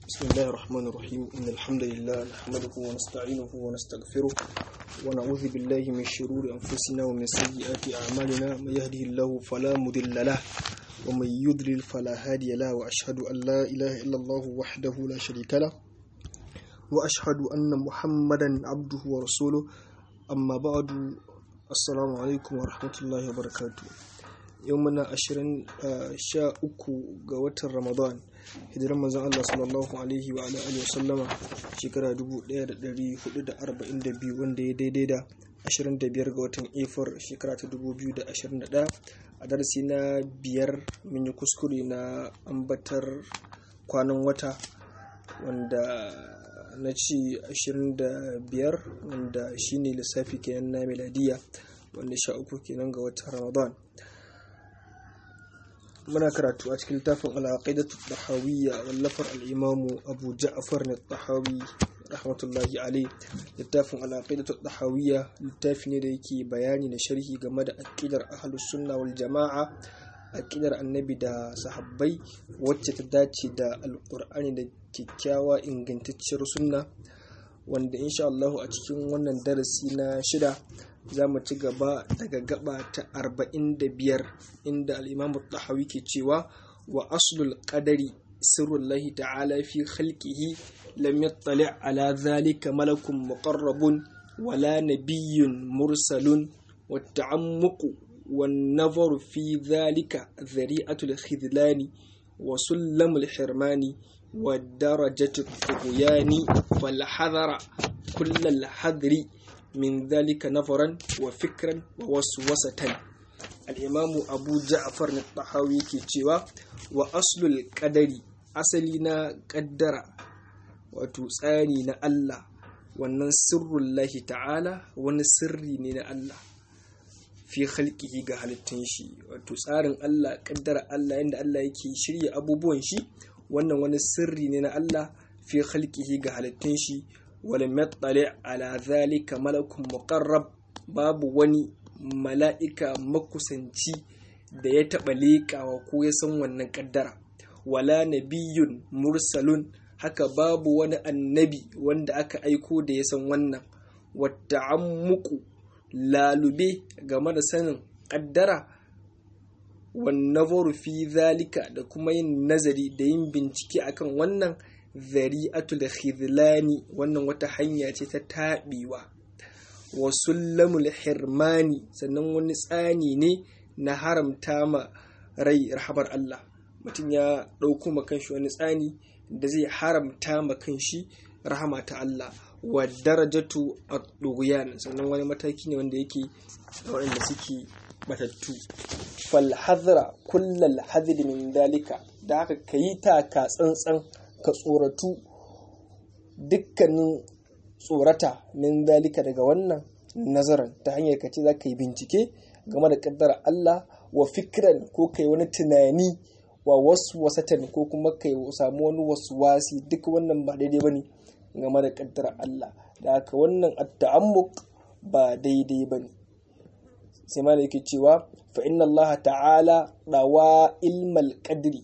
بسم الله الرحمن الرحيم إن الحمد لله نحمده ونستعينه ونستغفره ونعوذ بالله من شرور أنفسنا ومن سيئات أعمالنا من يهده الله فلا مضل له ومن يضلل فلا هادي له وأشهد أن لا إله إلا الله وحده لا شريك له وأشهد أن محمدا عبده ورسوله أما بعد السلام عليكم ورحمة الله وبركاته يومنا 23 ga watan Ramadan hijiran manzon Allah sallallahu alaihi wa alihi wa sallama shekara 1442 wanda ya daidai da 25 ga watan April shekara ta 2021 a darasi na biyar mun yi kuskure na ambatar kwanan wata wanda na ci 25 wanda shine lissafi kenan na miladiya wanda 13 kenan ga watan Ramadan. muna karatu a cikin littafin al-aqidatu at-tahawiyya wallafar al-imam Abu Ja'far at-Tahawi rahmatullahi alayhi. littafin al-aqidatu at-tahawiyya littafi ne da yake bayani da sharhi game da aqidar ahlus sunna wal jama'a, aqidar annabi da sahabbai wacce ta dace da al-Qur'ani da kikkiawa ingantacciyar sunna, wanda insha Allah a cikin wannan darasi na 6 za mu ci gaba daga gaba ta 45 inda al-Imam at-Tahawi ke cewa wa aslul qadari sirrullahi ta'ala fi khalqihi lam yattali' ala dhalika malakun muqarrabun wala nabiyyun mursalun wat ta'ammuq wan nazaru fi dhalika dhari'atul khidlani wa sullamul hirmani wa darajatul tughyani fal hadara kullal hadri min dhalika nafaran wa fikran wa waswasatan. al-imamu Abu Ja'far at-Tahawi ke cewa wa aslul qadari, asali na qaddara wato tsari na Allah, wannan sirrullahi ta'ala wani sirri ne na Allah fi khalqihi ga halittun shi, wato tsarin Allah, qaddara Allah yanda Allah yake shirya abubuwan shi, wannan wani sirri ne na Allah fi khalqihi ga halittun shi. walam yattali' ala dhalika malakun muqarrab, babu wani mala'ika makusanci da ya taɓa leƙawa ko ya san wannan ƙaddara. wala nabiyyun mursalun, haka babu wani annabi wanda aka aiko da ya san wannan. watta'ammuqu, lalube game da sanin ƙaddara, wan nazaru fi dhalika, da kuma yin nazari da yin bincike akan wannan. dhari'atul khidlani, wannan wata hanya ce ta taɓewa. wa sullamul hirmani, sannan wani tsani ne na haramta ma rai rahamar Allah. mutum ya ɗauko ma kanshi wani tsani da zai haramta ma kanshi rahama ta Allah. wa darajatu at-tughyan, sannan wani mataki ne wanda yake waɗanda suke batattu. fal hadra kullal hadri min dalika, da haka kayi taka tsantsan, ka tsoratu dukkanin tsorata min dalika daga wannan nazarin, ta hanyar ka ce za ka yi bincike game da kaddara Allah. wa fikran, ko kai wani tunani, wa waswasatan, ko kuma kai samu wani waswasi, duk wannan ba daidai bane game da kaddara Allah. da haka wannan at-ta'ammuq ba daidai bane. sai ma da yake cewa fa inna Allah ta'ala dawa ilmal qadri,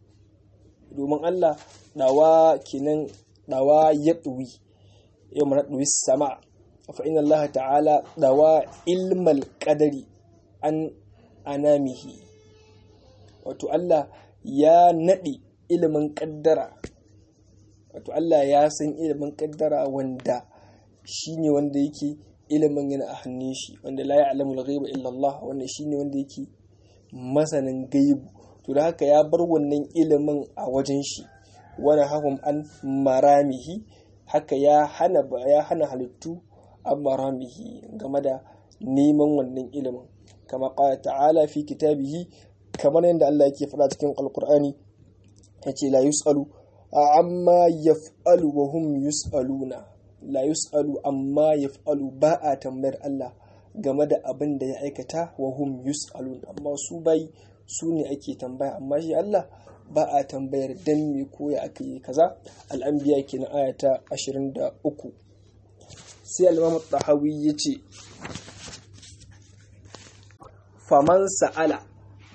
domin Allah dawa kenan, dawa ya ɗuwi yau mana ɗuwi sama. fa inna Allah ta'ala dawa ilmal qadari an anamihi, wato Allah ya naɗe ilimin ƙaddara, wato Allah ya san ilimin ƙaddara wanda shine wanda yake ilimin yana a hannun shi, wanda la ya'lamul ghaiba illa Allah, wanda shine wanda yake masanin gaibu. to da haka ya bar wannan ilimin a wajen shi. wani hahum an maramihi, haka ya hana halittu an maramihi game da neman wannan ilimin. kama qala ta'ala fi kitabihi, kamar yadda Allah yake faɗa cikin alqur'ani, yace la yusalu amma yaf'alu wa hum yusaluna. la yusalu amma yaf'alu, ba a tambayar Allah game da abin da ya aikata, wa hum yusalun, amma su bai su ne ake tambaya, amma shi Allah ba a tambayar dan me ko ya aka yi kaza. al-anbiya kenan aya ta 23. sai al-Imam at-Tahawi yace faman sa'ala,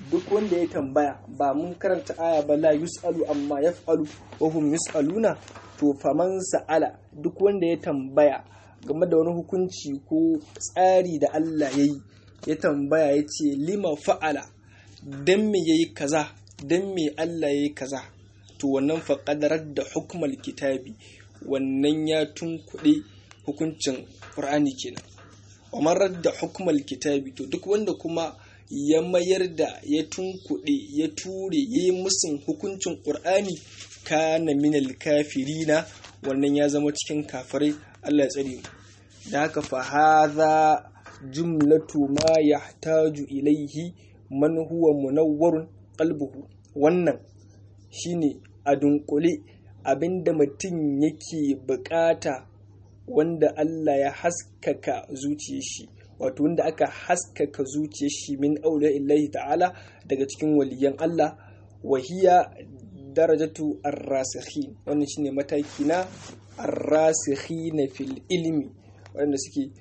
duk wanda ya tambaya, ba mun karanta aya ba la yus'alu amma yaf'alu wa hum yus'aluna, to faman sa'ala duk wanda ya tambaya game da wani hukunci ko tsari da Allah yayi, ya tambaya ya ce lima fa'ala, dan me yayi kaza, dan me Allah yayi kaza, to wannan faqadarar da hukmal kitabi, wannan ya tunkuɗe hukuncin Qur'ani kenan. wa marar da hukmal kitabi, to duk wanda kuma ya mayar da, ya tunkuɗe, ya ture, ya yi musun hukuncin Qur'ani, kana minal kafirina, wannan ya zama cikin kafirai. Allah ya tsare mu. Da haka fa hadha jumlatu ma yahtaju ilaihi man huwa munawwarun qalbuhu, wannan shine a dunkule abinda mutum yake bukata, wanda Allah ya haskaka zuciyar shi, wato wanda aka haskaka zuciyar shi min auliya illahi ta'ala, daga cikin waliyan Allah. Wahiya darajatu ar-rasikhin, wannan shine mataki na ar-rasikhin fil ilmi, wanda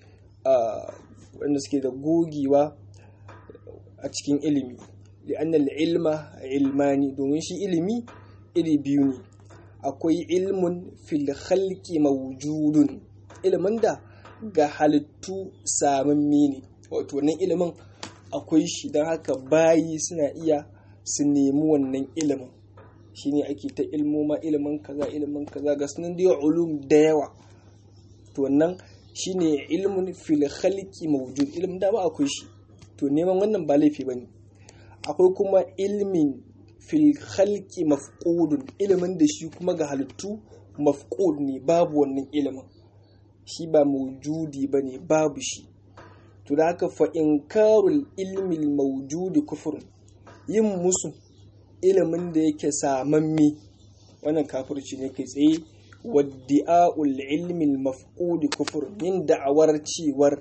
suke da gogewa a cikin ilimi. li'anna al-ilma ilmani, domin shi ilimi iri biyu ne. akwai ilmun fil khalqi mawjudun, ilimin da ga halittu samammi ne, wato wannan ilimin akwai shi, don haka bayi suna iya su nemi wannan ilimin. shine ake ta ilmoma, ilimin kaza ga sunan da ulum da yawa. to wannan shine ilmun fil khalqi mawjud, ilimin da ba akwai shi, to neman wannan ba laifi bane. akwai kuma ilmin fil khalqi mafqudun, ilimin da shi kuma ga halittu mafqud ne, babu wannan ilimin, shi ba mawjudi bane, babu shi. to da haka fa inkarul ilmi al mawjudi kufrun, yin musu ilimin da yake samamme, wannan kafirci ne kai tsaye. waddi'a'ul ilmi al mafqudi kufrun, yin da'awar cewar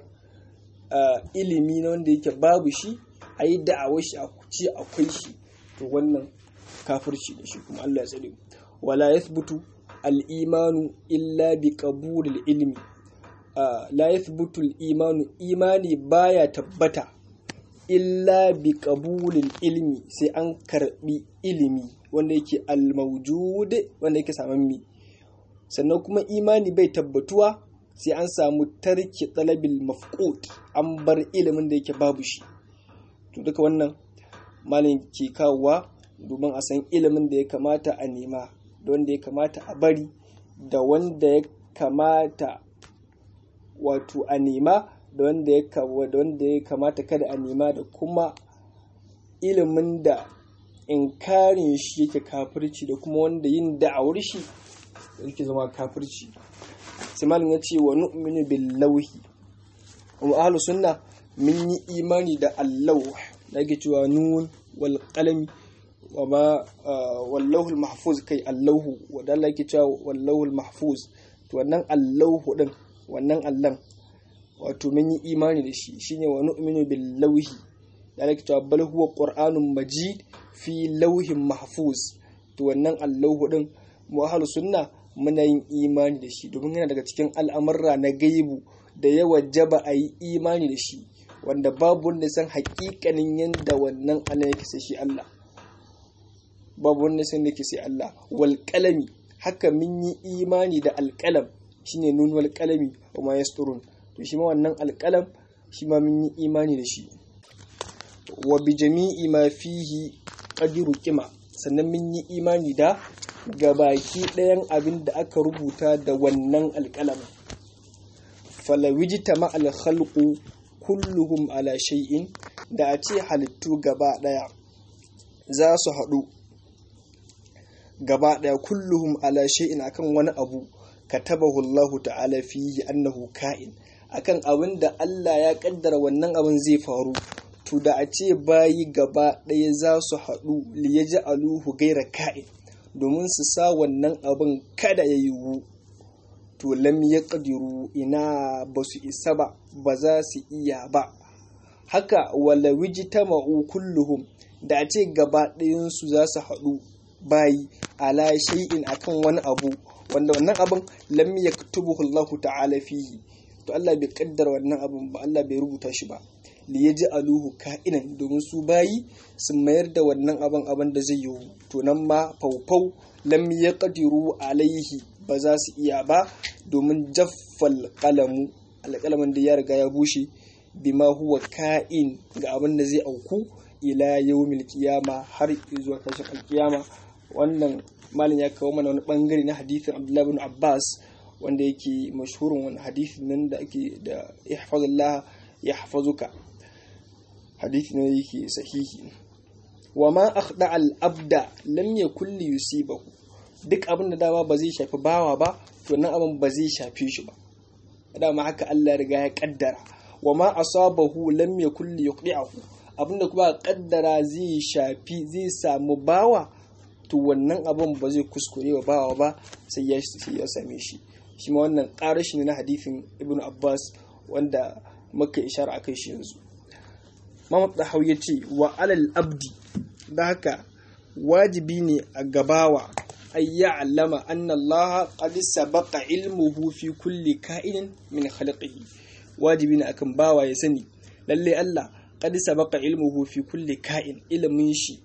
ilimi na wanda yake babu shi, ayi da'awar shi a ce akwai shi, to wannan kafirci ne shi kuma. Allah ya tsare. wala yathbutu al-imanu illa bi qabulil ilmi, la yathbutu al-imanu, imani baya tabbata illa bi qabulil ilmi, sai an karbi ilimi wanda yake al-mawjud, wanda yake samammi. sannan kuma imani bai tabbatuwa sai an samu tarki talabil mafqud, an bar ilimin da yake babu shi. to duka wannan malin ke kawowa domin a san ilimin da ya kamata a nema, da wanda ya kamata a bari, da wanda ya kamata wato a nema, da wanda ya kamata kada a nema, da kuma ilimin da inkarin shi yake kafirci, da kuma wanda yin da'awar shi yake zama kafirci. sai malin ya ce wa nu'minu bil lawhi, wa ahlus sunna mun yi imani da allauh, da yake cewa nun wal qalami wa ma wallahul mahfuz, kai allahu, wanda Allah yake cewa wallahul mahfuz, to wannan allahu din, wannan allan, wato mun yi imani da shi, shine wa nu'minu bil lawhi, da yake cewa bal huwa qur'anun majid fi lawhin mahfuz, to wannan allahu din mu ahlus sunna muna yin imani da shi, domin yana daga cikin al'amurra na gaibu da ya wajaba a yi imani da shi, wanda babu wanda san hakikanin yanda wannan Allah yake sai shi Allah, babu wanda san yake sai Allah. wal qalami, haka mun yi imani da alqalam, shine nun wal qalami wa ma yasturun, to shi ma wannan alqalam shi ma mun yi imani da shi. wa bi jami'i ma fihi qadiru qima, sannan mun yi imani da gabaki ɗayan abin da aka rubuta da wannan alqalamin. falawijita ma al khalqu kulluhum ala shay'in, da a ce halittu gaba daya za su haɗu gaba daya kulluhum ala shay'in akan wani abu, katabahu Allah ta'ala fihi annahu ka'in, akan abin da Allah ya kaddara wannan abin zai faru. to da a ce bayi gaba daya za su haɗu liyaj'aluhu ghayra ka'in, domin su sa wannan abin kada ya yiwu, to lam yaqdiru, ina ba su isa ba za su iya ba. haka wala wijtama'u kulluhum, da a ce gaba ɗayan su za su haɗu bayi ala shay'in akan wani abu, wanda wannan abin lam yaktubuhu Allah ta'ala fihi, to Allah bai kaddara wannan abin ba, Allah bai rubuta shi ba. li yaj'aluhu ka'inan, domin su bayi sun mayar da wannan abin da zai yiwu. To nan ma faufau lam yaqdiru alaihi, ba za su iya ba, domin jaffal qalamu, alƙalamin da ya riga ya bushe, bima huwa ka'in, ga abin da zai auku ila yawmil qiyama, har zuwa tashin alkiyama. Wannan malin ya kawo mana wani bangare na hadisin Abdullah ibn Abbas wanda yake mashhurin wani hadisin nan da ake da ihfazullah yahfazuka, hadisi ne yake sahihi. wa ma akhda al abda lam yakul yusibahu, duk abin da dama ba zai shafi bawa ba, to nan abin ba zai shafe shi ba, dama haka Allah ya riga ya kaddara. wa ma asabahu lam yakul yuqdi'ahu, abinda kuma kaddara zai shafi zai samu bawa, to wannan abin ba zai kuskure wa bawa ba, sai ya same shi. Shi ma wannan ƙarashi ne na hadisin Ibn Abbas wanda muka ishara akai shi yanzu. Muhammad Dahawi ya ce wa alal abdi, da haka wajibi ne a gabawa ay ya'lama anna Allah qad sabaqa ilmuhu fi kulli ka'inin min khalqihi. Wajibi ne akan bawa ya sani lalle Allah qad sabaqa ilmuhu fi kulli ka'in, ilmin shi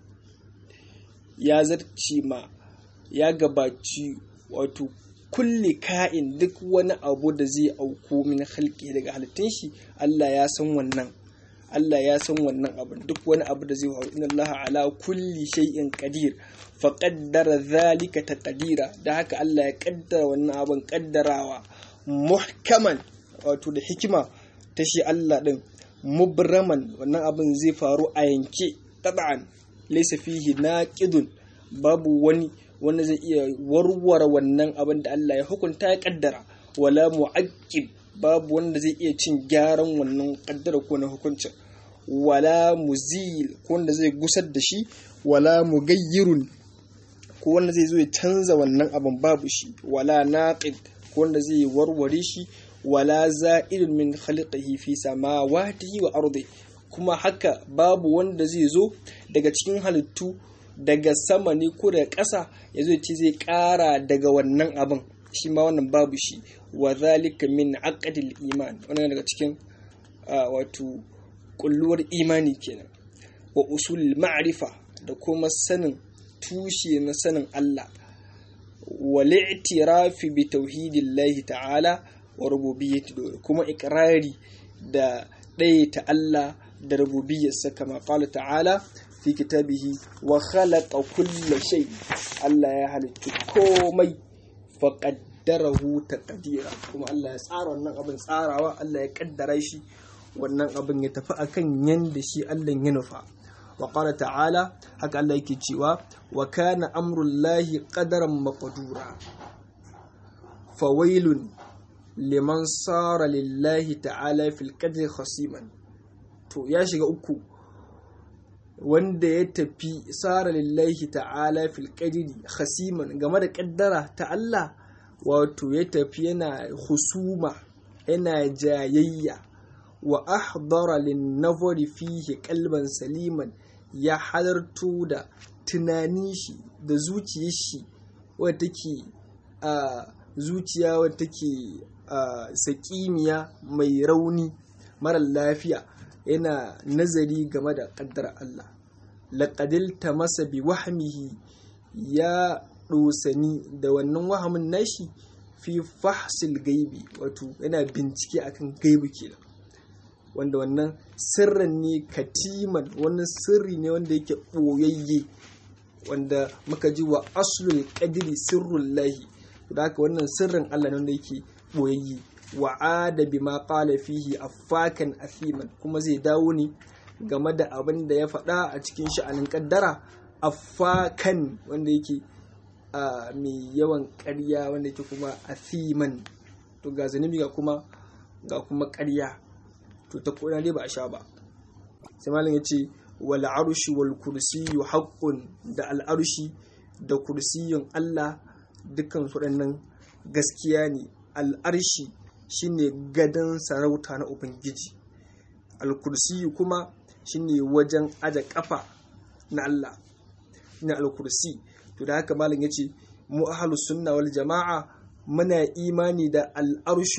ya zarci ma, ya gabaci wato kulli ka'in, duk wani abu da zai auku min khalqi daga halittun shi, Allah ya san wannan. Allah ya san wannan abin, duk wani abu da zai faru. Inna Allah ala kulli shay'in qadir fa qaddara dhalika taqdira, da haka Allah ya kaddara wannan abin kaddarawa muhkaman, wato da hikima ta shi Allah din, mubraman, wannan abin zai faru a yanke tab'an laysa fihi naqidun, babu wani wanda zai iya warware wannan abin da Allah ya hukunta ya kaddara, wala mu'aqqib, babu wanda zai iya cin gyaran wannan kaddara ko na hukuncin, wala muzil, ko wanda zai gusar da shi, wala mugayyirun, ko wanda zai zo ya canza wannan abin babu shi, wala naqid, ko wanda zai warware shi, wala za'ilun min khalqihi fi samawatihi wa ardi, kuma haka babu wanda zai zo daga cikin halittu daga sama ne ko daga ƙasa ya zo ce zai ƙara daga wannan abin, shi ma wannan babu shi. Wa zalika min aqdil iman, wannan daga cikin wato kulluwar imani kenan. Wa usul ma'rifa, da kuma sanin tushe na sanin Allah. Wa li'tirafi bi tauhidillahi ta'ala wa rububiyyati, kuma ikrari da ɗayata Allah da rububiyyarsa, kama qala ta'ala fi kitabihi wa khalaqa kulla shay, Allah ya halitta komai faqaddarahu taqdira, kuma Allah ya tsara wannan abin tsarawa, Allah ya kaddara shi wannan abin ya tafi akan yanda shi Allah ya nufa. Wa qala ta'ala, haka Allah yake cewa wa kana amrullahi qadaran maqdura fawailun liman sara lillahi ta'ala fil qadri khasiman. To ya shiga uku, wanda ya tafi sara lillahi ta'ala fil qadri khasiman, game da kaddara ta Allah, wato ya tafi yana husuma, yana jayayya. Wa ahdara lin nazari fihi qalban saliman, ya halarto da tunani shi da zuciyar shi wadda take zuciya wadda take sakimiya, mai rauni, mara lafiya, yana nazari game da ƙaddar Allah. Laqadil tamasa bi wahmihi, ya dosani da wannan wahamin nashi fi fahsil gaibi, wato yana bincike akan gaibi kenan, wanda wannan sirrin ne katiman, wannan sirri ne wanda yake boyayye, wanda muka ji wa aslul qadri sirrullahi, da haka wannan sirrin Allah ne wanda yake boyayye. Wa'ada bima qala fihi affakan athiman, kuma zai dawo ne game da abin da ya faɗa a cikin sha'anin kaddara, affakan, wanda yake mai yawan ƙarya, wanda yake kuma athiman, to ga zanubi ga kuma ƙarya, to ta kona dai ba a sha ba. Sai malam ya ce wal arshi wal kursiyyu haqqun, da al arshi da kursiyin Allah dukkan su waɗannan gaskiya ne. Al arshi shine gadan sarauta na Ubangiji, al-kursi kuma shine wajen aje kafa na Allah, na al-kursi. To da haka malam yace mu ahlus sunna wal jama'a muna imani da al-arshu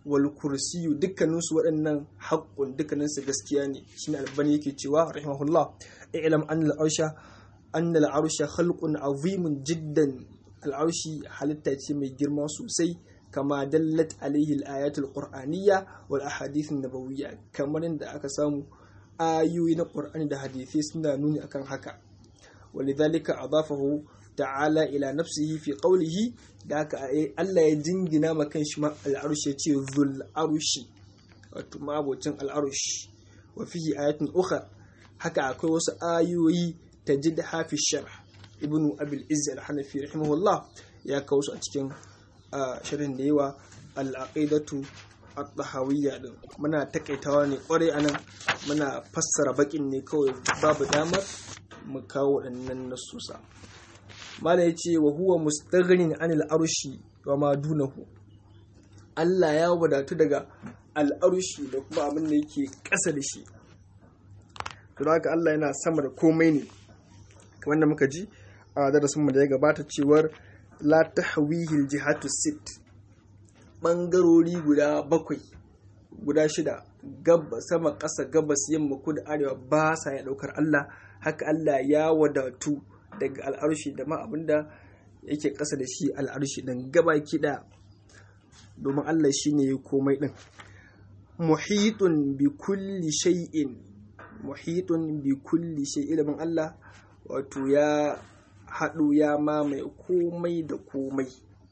wal kursiyu dukkaninsu waɗannan haƙƙun dukkaninsu gaskiya ne. Shine Albani yake cewa rahimahullah i'lam anna al-arsha khalqun azimun jiddan. Al-arshi halitta ce mai girma sosai, kama dallat alaihi al-ayatul qur'aniyya wal ahadith an-nabawiyya, kamar yadda aka samu ayoyi na Qur'ani da hadisi suna nuni akan haka. Walidhalika adafahu ta'ala ila nafsihi fi qawlihi, da haka Allah ya jingina ma kanshi ma al-arshi, yace zul arshi, wato mabocin al-arshi. Wa fihi ayatun ukhra, haka akwai wasu ayoyi tajid hafi sharh. Ibnu Abil Izz al-Hanafi rahimahullah ya kawo su a cikin sharhin da yawa al-aqidatu at-tahawiyya din. Muna takaitawa ne kwarai anan, muna fassara bakin ne kawai, babu damar mu kawo waɗannan nasusa. Mala yace wa huwa mustaghnin anil arshi wa ma dunahu. Allah ya wadatu daga al-arshi da kuma abin da yake ƙasa da shi. To haka Allah yana sama da komai ne, kamar da muka ji a darasin mu da ya gabata cewar la tahwihi al-jihatu sit, bangarori guda 7 guda 6, gabas, sama, ƙasa, gabas, yamma, kudu, arewa ba sa ya daukar Allah. Haka Allah ya wadatu daga al'arshi da ma abinda yake ƙasa da shi al'arshi din gabaki ɗaya, domin Allah shine ya komai din. Muhitun bi kulli shay'in, muhitun bi kulli shay'in, ilimin Allah wato ya haɗu ya mamaye komai da komai.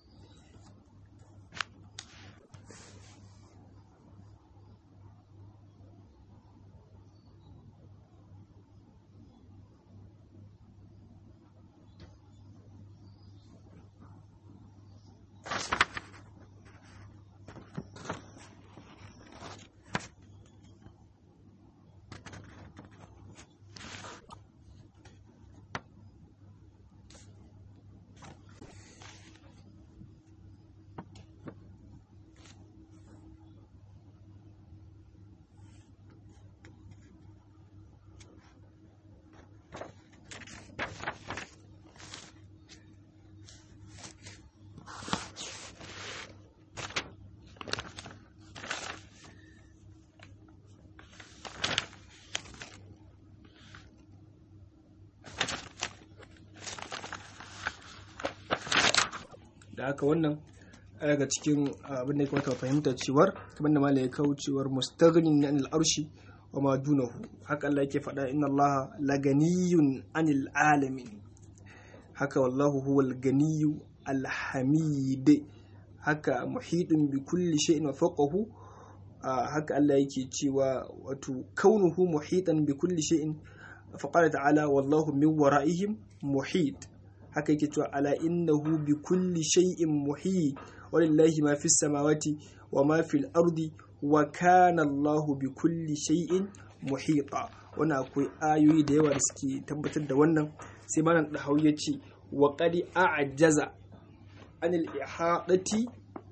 Da haka wannan daga cikin abin da ya kamata fahimta cewar, kamar da malai ya kawo cewar mustaghnin anil arshi wa ma dunahu. Haka Allah yake faɗa inna Allah laganiyun anil alamin. Haka wallahu huwal ganiyyu alhamid. Haka muhitun bi kulli shay'in wa fawqahu. Haka Allah yake cewa wato kaunuhu muhitan bi kulli shay'in, fa qala ta'ala wallahu min wara'ihim muhit. Haka yake cewa ala innahu bi kulli shay'in muhit walillahi ma fis samawati wa ma fil ardi wa kana Allahu bi kulli shay'in muhita. Wannan akwai ayoyi da yawa da suke tabbatar da wannan. Sai malam Dahawi ya ce wa qad a'jaza anil ihadati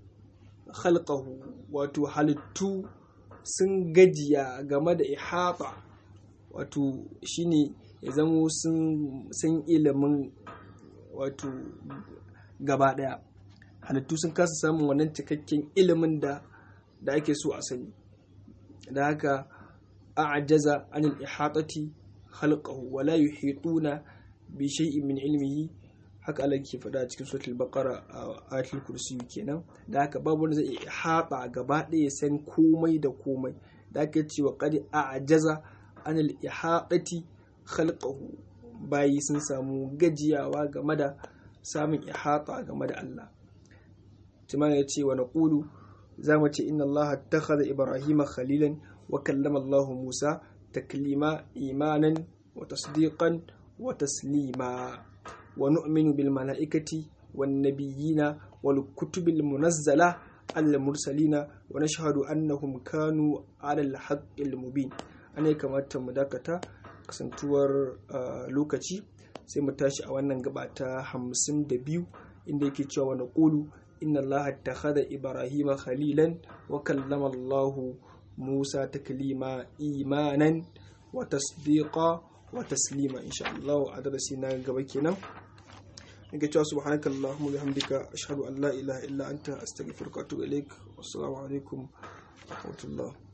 khalqahu, wato halittu sun gajiya game da ihata, wato shine ya zamo sun ilimin wato gaba daya. Halittu sun kasa samun wannan cikakken ilimin da ake so a sani. Da haka a'jaza anil ihatati khalqahu wa la yuhituna bi shay'in min ilmihi. Haka Allah ke faɗa a cikin suratul baqara a ayatul kursi kenan. Da haka babu wanda zai ihata gaba daya san komai da komai. Da haka ce wa qad a'jaza anil ihatati khalqahu, bayi sun samu gajiyawa game da samun ihata game da Allah. Tumana ya ce wa naqulu, za mu ce inna Allah attakhadha Ibrahima khalilan wa kallama Allah Musa taklima imanan wa tasdiqan wa taslima wa nu'minu bil mala'ikati wan nabiyina wal kutubil munazzala al mursalina wa nashhadu annahum kanu ala al haqqil mubin. Ana kamata mu dakata kasantuwar lokaci, sai mu tashi a wannan gaba ta 52 inda yake cewa wa naqulu inna Allah attakhadha Ibrahima khalilan wa kallama Allah Musa taklima imanan wa tasdiqa wa taslima. Insha Allah a darasi na gaba kenan nake cewa subhanakallahumma bihamdika ashhadu an la ilaha illa anta astaghfiruka wa atubu ilaik. Wassalamu alaikum wa rahmatullah.